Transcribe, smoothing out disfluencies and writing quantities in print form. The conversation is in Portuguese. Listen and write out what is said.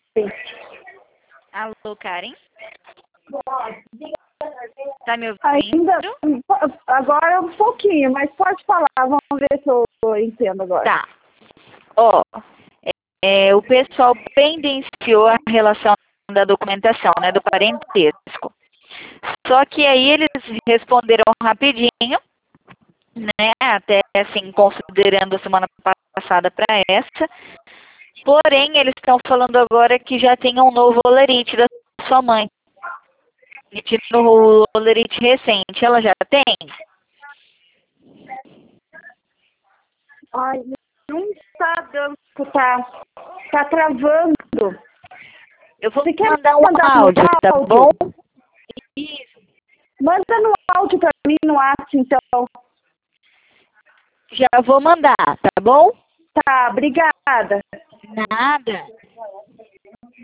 Alô, Karen? Tá me ouvindo? Ainda, agora um pouquinho, mas pode falar, vamos ver se eu entendo agora. Tá. Ó, o pessoal pendenciou a relação da documentação, né, do parentesco. Só que aí eles responderam rapidinho, né, até assim, considerando a semana passada para essa. Porém, eles estão falando agora que já tem um novo olerite da sua mãe. No olerite recente, ela já tem? Ai, não está dando, tá travando. Eu vou Você quer mandar um mandar no áudio, tá áudio? bom? Isso. Manda no áudio para mim, no WhatsApp, então. Já vou mandar, tá bom? Tá, obrigada. Nada.